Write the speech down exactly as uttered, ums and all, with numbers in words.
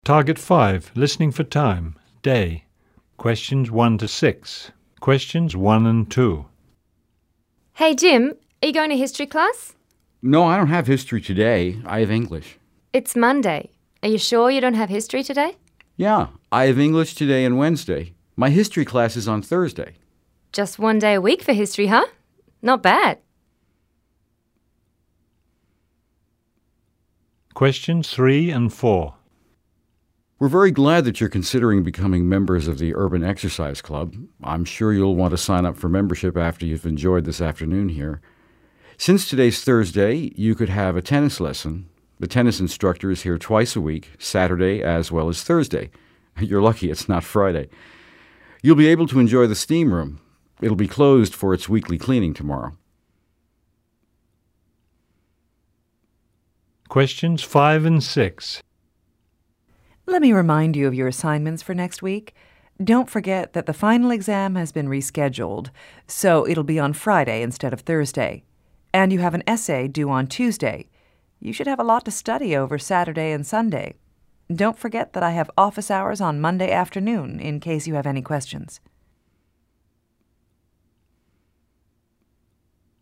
Target five, listening for time, day. Questions one to six. Questions one and two. Hey, Jim, are you going to history class? No, I don't have history today. I have English. It's Monday. Are you sure you don't have history today? Yeah, I have English today and Wednesday. My history class is on Thursday. Just one day a week for history, huh? Not bad. Questions three and four. We're very glad that you're considering becoming members of the Urban Exercise Club. I'm sure you'll want to sign up for membership after you've enjoyed this afternoon here. Since today's Thursday, you could have a tennis lesson. The tennis instructor is here twice a week, Saturday as well as Thursday. You're lucky it's not Friday. You'll be able to enjoy the steam room. It'll be closed for its weekly cleaning tomorrow. Questions five and six. Let me remind you of your assignments for next week. Don't forget that the final exam has been rescheduled, so it'll be on Friday instead of Thursday. And you have an essay due on Tuesday. You should have a lot to study over Saturday and Sunday. Don't forget that I have office hours on Monday afternoon in case you have any questions.